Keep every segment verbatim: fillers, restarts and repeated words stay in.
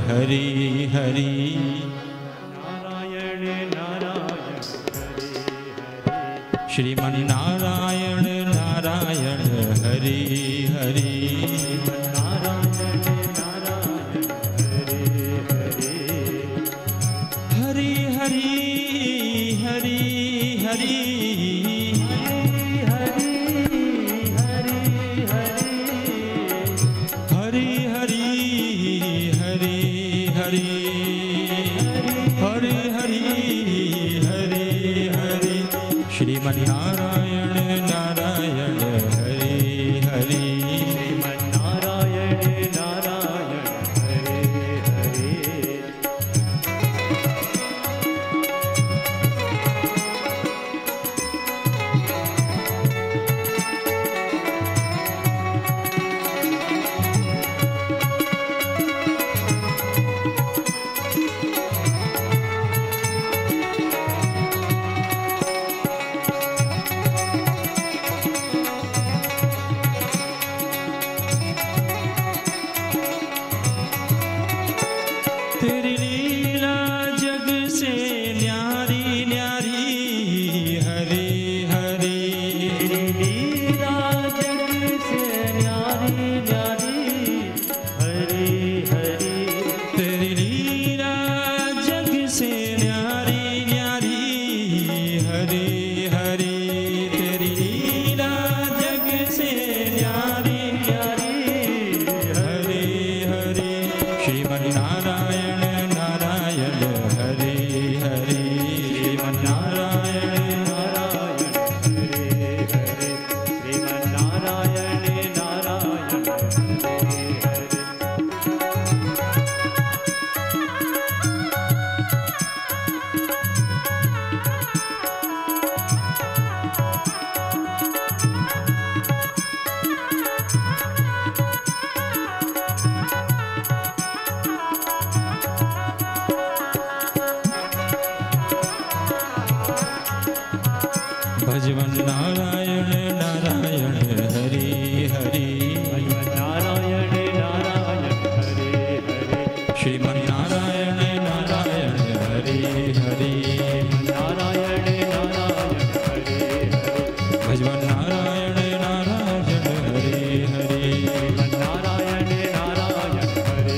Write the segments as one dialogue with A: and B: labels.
A: हरि हरि
B: नारायण नारायण हरि हरि
A: श्रीमन नारायण नारायण हरि हरि
B: नारायण नारायण हरि हरि
A: हरि हरि हरि हरि हरि हरि हरि हरि हरि हरि हरि श्रीमन नारायण नारायण हरि हरि
B: श्रीमन नारायण नारायण हरि हरि
A: तेरी लीला जग से न्यारी न्यारी हरि हरि
B: लीला जग से न्यारी न्यारी हरि हरि
A: तेरी लीला जग से न्यारी न्यारी हरि हरि तेरी लीला जग से न्यारी न्यारी हरि हरि श्रीमन नारायण नारायण हरि हरि श्रीमन नारायण
B: नारायण हरि हरि श्रीमन नारायण नारायण हरि हरि
A: भजवन नारायण नारायण हरि हरि
B: नारायण नारायण हरि हरि
A: श्रीमन नारायण नारायण हरि हरि
B: नारायण नारायण हरि हरि
A: भजवन नारायण नारायण हरि हरि
B: नारायण नारायण हरि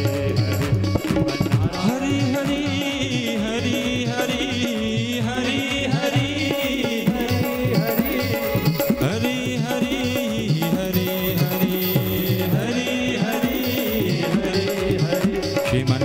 B: हरि
A: हरि हरि हरि हरि हरि हरि हरि हरि हरि हरि हरि हरि हरि हरि श्रीमन